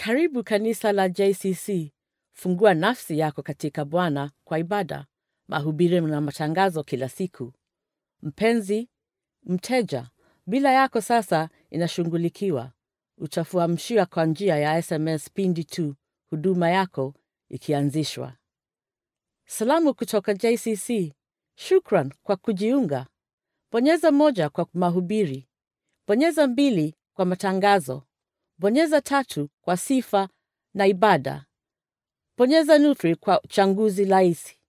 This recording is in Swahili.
Karibu kanisa la JCC. Fungua nafsi yako katika Bwana kwa ibada, mahubiri na matangazo kila siku. Mpenzi, mteja, bila yako sasa inashughulikiwa. Utafahamishwa kwa njia ya SMS pindi tu huduma yako ikianzishwa. Salamu kutoka JCC. Shukran kwa kujiunga. Bonyeza 1 kwa mahubiri. Bonyeza 2 kwa matangazo. Bonyeza 3 kwa sifa na ibada. Bonyeza 0 kwa uchanguzi rahisi.